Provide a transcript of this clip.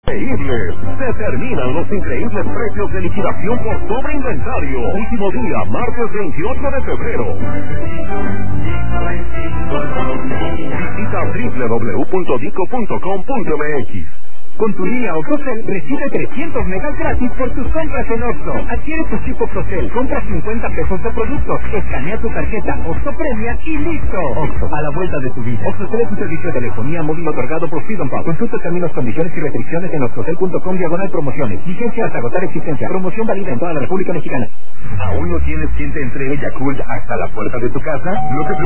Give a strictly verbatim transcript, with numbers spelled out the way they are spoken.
Increíbles. Se terminan los increíbles precios de liquidación por sobre inventario. Último día, martes veintiocho de febrero. Visita doble u doble u doble u punto dico punto com punto m x. Con tu línea Octocel recibe trescientos megas gratis por tus compras en Oxxo. Adquiere tu chip Octocel, compra cincuenta pesos de productos, escanea tu tarjeta Oxxo Premia y listo. Oxxo, a la vuelta de tu vida. Oxxocel es un servicio de telefonía móvil otorgado por Freedom Pub. Consulta términos, condiciones y restricciones en oxxocel punto com diagonal promociones. Vigencia hasta agotar existencia. Promoción válida en toda la República Mexicana. ¿Aún no tienes quien te entregue Yakult hasta la puerta de tu casa? No te